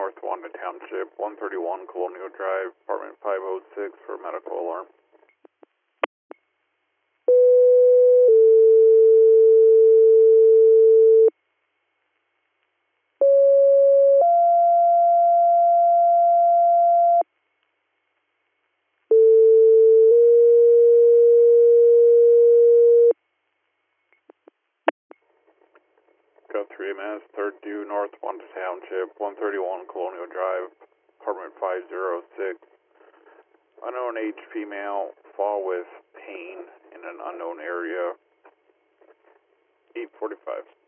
North Wanda Township, 131 Colonial Drive, apartment 506 for medical alarm. Code 3 MS, 3rd due North Wanda Township, 131 Colonial Drive, apartment 506. Unknown age female, fall with pain in an unknown area, 8:45.